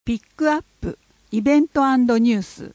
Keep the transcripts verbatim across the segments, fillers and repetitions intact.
ピックアップイベント&ニュース。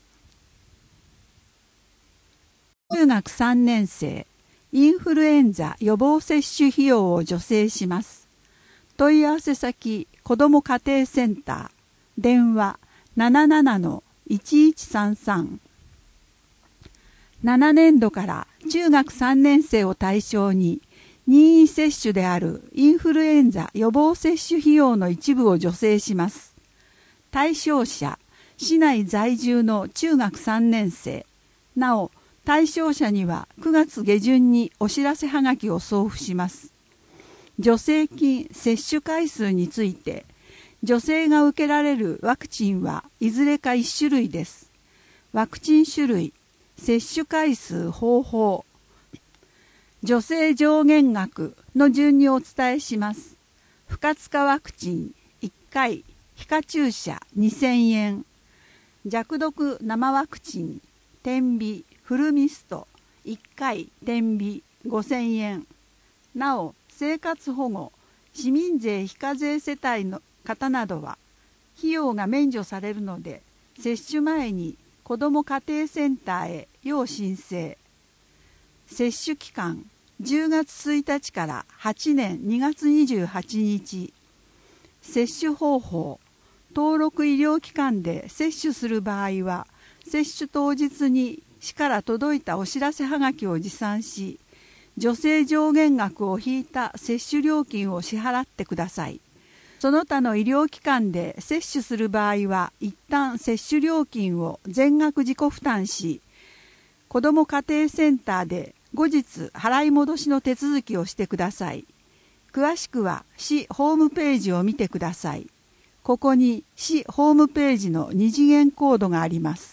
中学さんねん生インフルエンザ予防接種費用を助成します。問い合わせ先子ども家庭センター電話 ななななのいちいちさんさん。ななねん度から中学さんねん生を対象に任意接種であるインフルエンザ予防接種費用の一部を助成します。対象者、市内在住の中学さんねん生。なお、対象者にはくがつ下旬にお知らせはがきを送付します。助成金接種回数について、助成が受けられるワクチンはいずれかいち種類です。ワクチン種類、接種回数方法、助成上限額の順にお伝えします。不活化ワクチンいっかい、皮下注射にせんえん、弱毒生ワクチン点鼻フルミストいっかい点鼻ごせんえん。なお生活保護市民税非課税世帯の方などは費用が免除されるので、接種前に子ども家庭センターへ要申請。接種期間じゅうがつついたちからはちねんにがつにじゅうはちにち。接種方法、登録医療機関で接種する場合は、接種当日に市から届いたお知らせはがきを持参し、助成上限額を引いた接種料金を支払ってください。その他の医療機関で接種する場合は、一旦接種料金を全額自己負担し、子ども家庭センターで後日払い戻しの手続きをしてください。詳しくは市ホームページを見てください。ここに市ホームページの二次元コードがあります。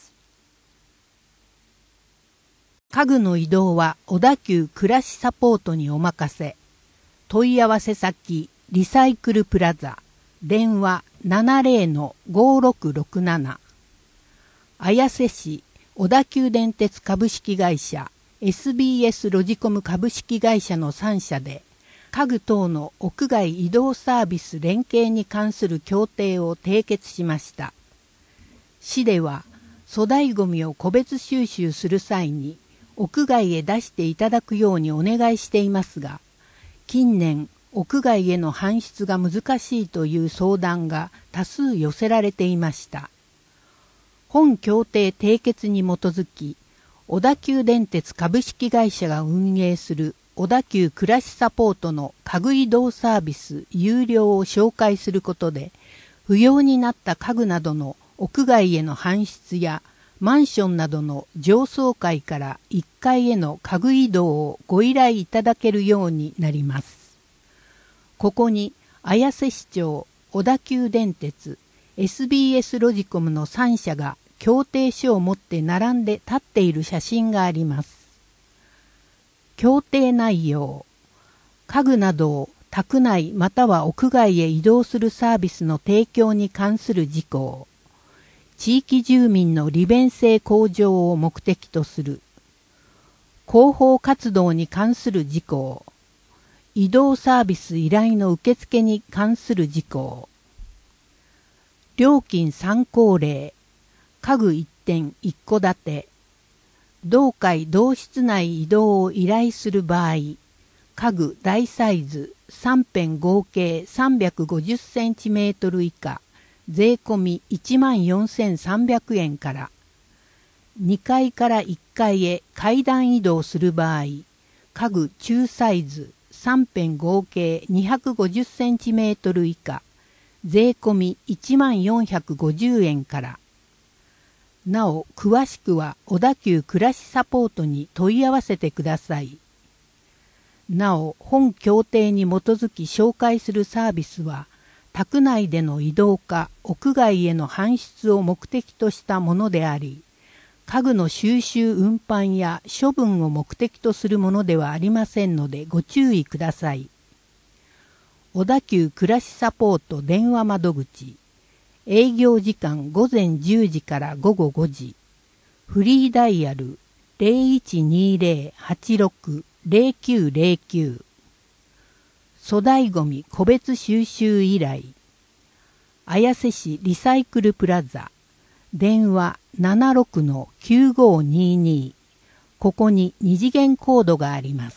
家具の移動は小田急暮らしサポートにお任せ。問い合わせ先リサイクルプラザ電話 ななじゅうのごろくろくなな。綾瀬市小田急電鉄株式会社 エスビーエス ロジコム株式会社のさん社で家具等の屋外移動サービス連携に関する協定を締結しました。市では粗大ごみを個別収集する際に屋外へ出していただくようにお願いしていますが、近年屋外への搬出が難しいという相談が多数寄せられていました。本協定締結に基づき、小田急電鉄株式会社が運営する小田急暮らしサポートの家具移動サービス有料を紹介することで、不要になった家具などの屋外への搬出やマンションなどの上層階からいっかいへの家具移動をご依頼いただけるようになります。ここに綾瀬市長、小田急電鉄、エスビーエス ロジコムのさん社が協定書を持って並んで立っている写真があります。協定内容、家具などを宅内または屋外へ移動するサービスの提供に関する事項、地域住民の利便性向上を目的とする、広報活動に関する事項、移動サービス依頼の受付に関する事項、料金参考例、家具一点一戸建て、同階同室内移動を依頼する場合、家具大サイズさん辺合計さんびゃくごじゅっセンチメートル以下、税込みいちまんよんせんさんびゃくえんから、にかいからいっかいへ階段移動する場合、家具中サイズさん辺合計にひゃくごじゅっセンチメートル以下、税込みいちまんよんひゃくごじゅうえんから。なお、詳しくは小田急暮らしサポートに問い合わせてください。なお、本協定に基づき紹介するサービスは、宅内での移動か屋外への搬出を目的としたものであり、家具の収集運搬や処分を目的とするものではありませんのでご注意ください。小田急暮らしサポート電話窓口、営業時間午前じゅうじから午後ごじ、フリーダイヤル ゼロいちにゼロ はちろく ゼロきゅうゼロきゅう、粗大ごみ個別収集依頼、 綾瀬市リサイクルプラザ、電話 ななろくのきゅうごにに、ここに二次元コードがあります。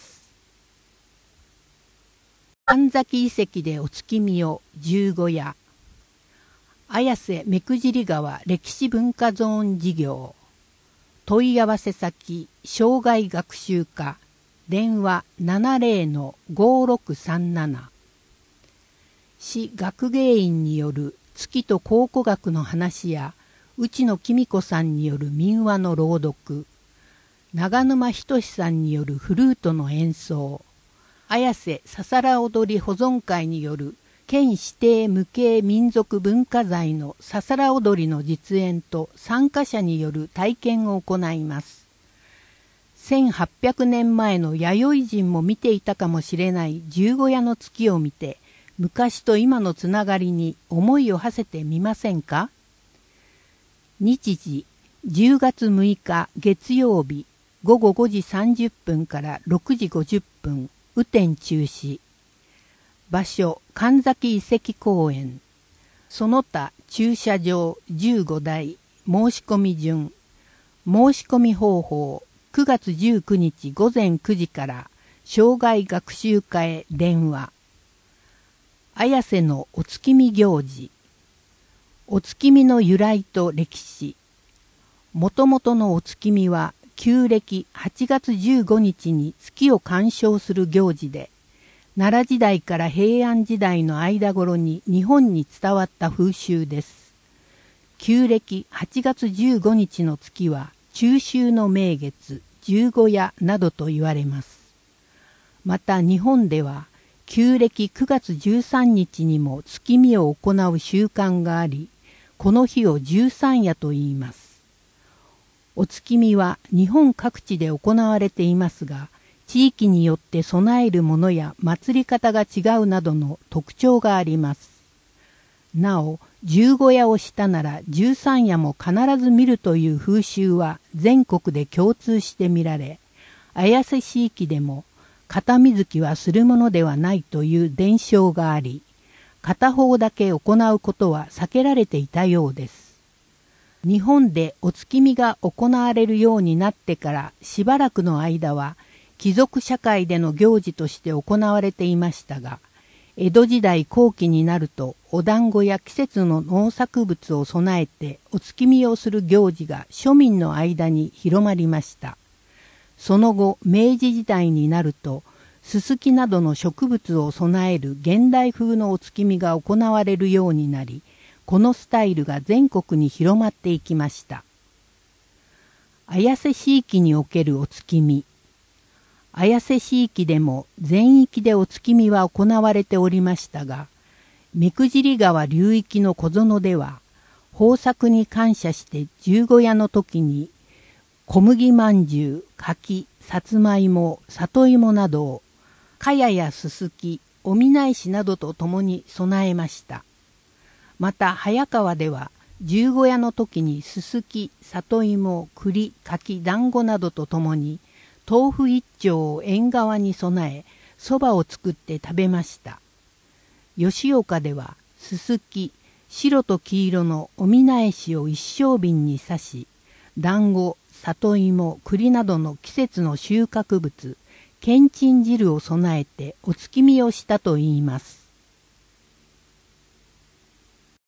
神崎遺跡でお月見を十五夜、綾瀬目久尻川歴史文化ゾーン事業、問い合わせ先生涯学習課、電話 ななぜろのごろくさんなな、市学芸員による月と考古学の話や内野公子さんによる民話の朗読、長沼仁さんによるフルートの演奏、綾瀬ささら踊り保存会による県指定無形民族文化財のささら踊りの実演と参加者による体験を行います。せんはっぴゃくねんまえの弥生人も見ていたかもしれない十五夜の月を見て、昔と今のつながりに思いを馳せてみませんか？日時じゅうがつむいか月曜日ごごごじさんじゅっぷんからろくじごじゅっぷん、雨天中止。場所神崎遺跡公園。その他駐車場じゅうごだい。申し込み順。申し込み方法くがつじゅうくにちごぜんくじから生涯学習課へ電話。綾瀬のお月見行事。お月見の由来と歴史。もともとのお月見は旧暦はちがつじゅうごにちに月を鑑賞する行事で、奈良時代から平安時代の間頃に日本に伝わった風習です。旧暦はちがつじゅうごにちの月は中秋の名月、十五夜などと言われます。また日本では旧暦くがつじゅうさんにちにも月見を行う習慣があり、この日を十三夜と言います。お月見は日本各地で行われていますが、地域によって備えるものや祭り方が違うなどの特徴があります。なお、十五夜をしたなら十三夜も必ず見るという風習は全国で共通して見られ、綾瀬市域でも片水木はするものではないという伝承があり、片方だけ行うことは避けられていたようです。日本でお月見が行われるようになってからしばらくの間は貴族社会での行事として行われていましたが、江戸時代後期になるとお団子や季節の農作物を備えてお月見をする行事が庶民の間に広まりました。その後明治時代になるとススキなどの植物を備える現代風のお月見が行われるようになり、このスタイルが全国に広まっていきました。綾瀬市域におけるお月見。綾瀬市域でも全域でお月見は行われておりましたが、目久尻川流域の小園では、豊作に感謝して十五夜の時に、小麦まんじゅう、柿、さつまいも、里芋などを、かややすすき、おみないしなどとともに備えました。また早川では十五夜の時にすすき、里芋、栗、柿、団子などとともに豆腐一丁を縁側に備え、そばを作って食べました。吉岡ではすすき、白と黄色のおみなえしを一升瓶に刺し、団子、里芋、栗などの季節の収穫物、けんちん汁を備えてお月見をしたといいます。